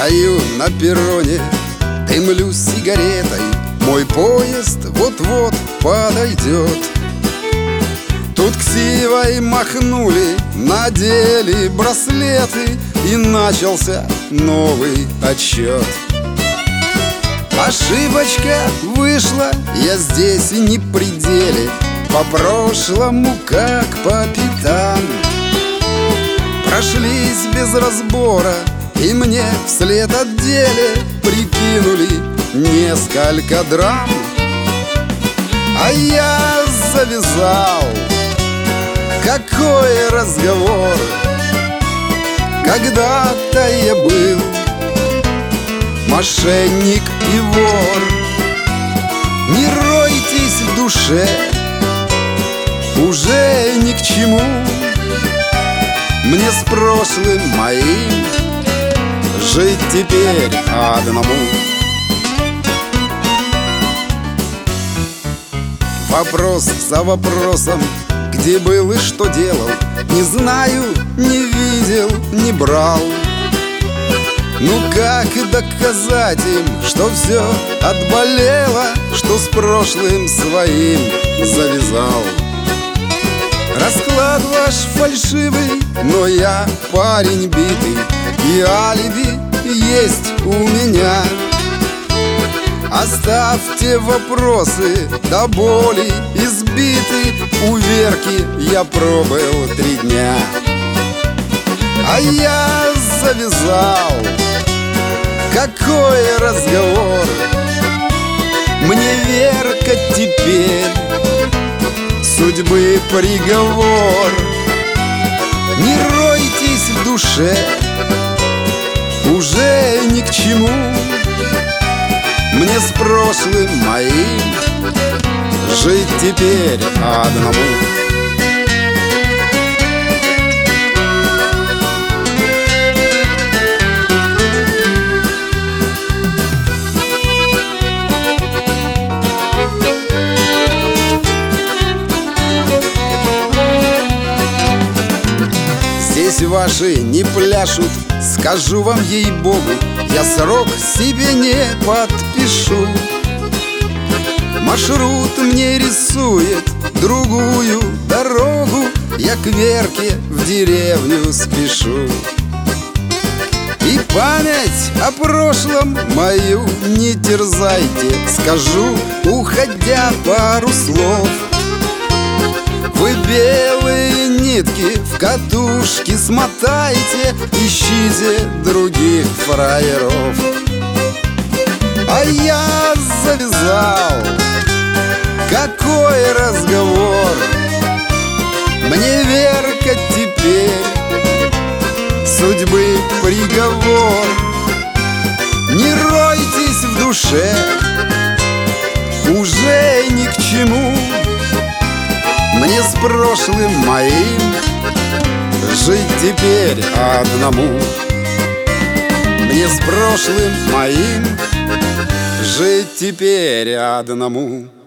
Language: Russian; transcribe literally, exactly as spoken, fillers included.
стою на перроне, дымлю сигаретой, мой поезд вот-вот подойдет. Тут ксивой махнули, надели браслеты, и начался новый отсчет. Ошибочка вышла, я здесь и не в пределе, по прошлому как по пятам. Прошлись без разбора, и мне вслед отдели прикинули несколько драм. А я завязал. Какой разговор! Когда-то я был мошенник и вор. Не ройтесь в душе, уже ни к чему. Мне с прошлым моим жить теперь одному. Вопрос за вопросом, где был и что делал, не знаю, не видел, не брал. Ну как доказать им, что все отболело, что с прошлым своим завязал? Расклад ваш фальшивый, но я парень битый, и алиби есть у меня. Оставьте вопросы, до боли избиты, у Верки я пробыл три дня. А я завязал. Какой разговор! Мне Верка теперь судьбы приговор. Не ройтесь в душе, уже ни к чему. Мне с прошлым моим жить теперь одному. Здесь ваши не пляшут, скажу вам ей-богу, я срок себе не подпишу. Маршрут мне рисует другую дорогу, я к Верке в деревню спешу. И память о прошлом мою не терзайте, скажу, уходя, пару слов. Вы белые нитки в катушки смотайте, ищите других фраеров. А я завязал. Какой разговор! Мне Верка теперь судьбы приговор. Не ройтесь в душе, уже ни к чему. Мне с прошлым моим жить теперь одному. Мне с прошлым моим жить теперь одному.